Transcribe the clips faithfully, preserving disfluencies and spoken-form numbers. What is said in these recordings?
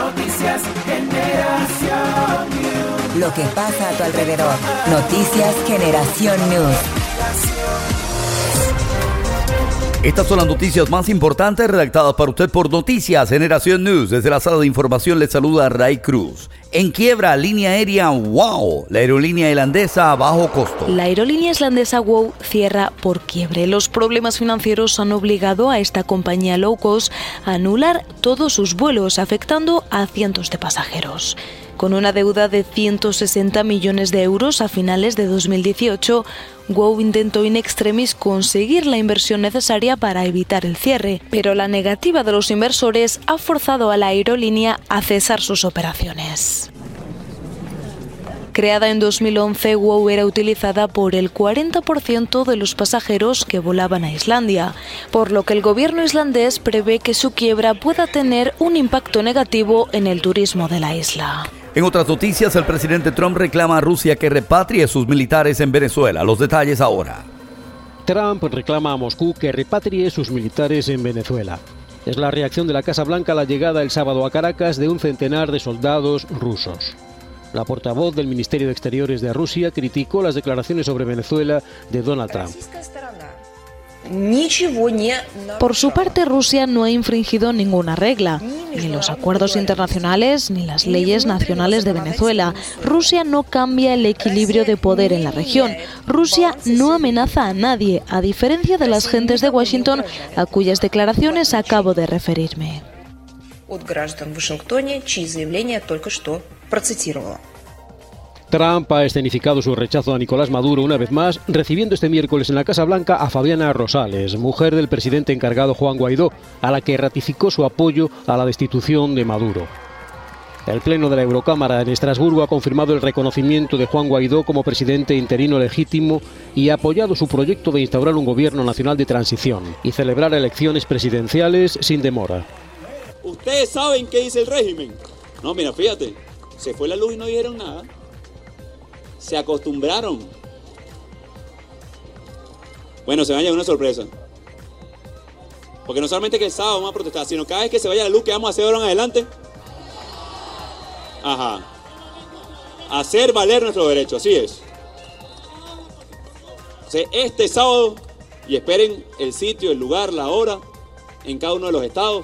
Noticias Generación News. Lo que pasa a tu alrededor. Noticias Generación News. Estas son las noticias más importantes redactadas para usted por Noticias Generación News. Desde la sala de información les saluda Ray Cruz. En quiebra, línea aérea WOW, la aerolínea islandesa a bajo costo. La aerolínea islandesa WOW cierra por quiebre. Los problemas financieros han obligado a esta compañía low cost a anular todos sus vuelos, afectando a cientos de pasajeros. Con una deuda de ciento sesenta millones de euros a finales de dos mil dieciocho, WOW intentó in extremis conseguir la inversión necesaria para evitar el cierre, pero la negativa de los inversores ha forzado a la aerolínea a cesar sus operaciones. Creada en dos mil once, WOW era utilizada por el cuarenta por ciento de los pasajeros que volaban a Islandia, por lo que el gobierno islandés prevé que su quiebra pueda tener un impacto negativo en el turismo de la isla. En otras noticias, el presidente Trump reclama a Rusia que repatrie a sus militares en Venezuela. Los detalles ahora. Trump reclama a Moscú que repatrie sus militares en Venezuela. Es la reacción de la Casa Blanca a la llegada el sábado a Caracas de un centenar de soldados rusos. La portavoz del Ministerio de Exteriores de Rusia criticó las declaraciones sobre Venezuela de Donald Trump. Por su parte, Rusia no ha infringido ninguna regla, ni los acuerdos internacionales ni las leyes nacionales de Venezuela. Rusia no cambia el equilibrio de poder en la región. Rusia no amenaza a nadie, a diferencia de las gentes de Washington a cuyas declaraciones acabo de referirme. Trump ha escenificado su rechazo a Nicolás Maduro una vez más, recibiendo este miércoles en la Casa Blanca a Fabiana Rosales, mujer del presidente encargado Juan Guaidó, a la que ratificó su apoyo a la destitución de Maduro. El Pleno de la Eurocámara en Estrasburgo ha confirmado el reconocimiento de Juan Guaidó como presidente interino legítimo y ha apoyado su proyecto de instaurar un gobierno nacional de transición y celebrar elecciones presidenciales sin demora. ¿Ustedes saben qué dice el régimen? No, mira, fíjate, se fue la luz y no dijeron nada. Se acostumbraron. Bueno, se vaya una sorpresa. Porque no solamente que el sábado vamos a protestar, sino cada vez que se vaya la luz, ¿qué vamos a hacer ahora en adelante? Ajá. Hacer valer nuestro derecho, así es. O sea, este sábado, y esperen el sitio, el lugar, la hora, en cada uno de los estados.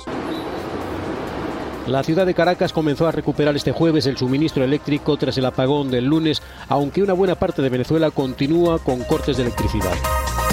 La ciudad de Caracas comenzó a recuperar este jueves el suministro eléctrico tras el apagón del lunes, aunque una buena parte de Venezuela continúa con cortes de electricidad.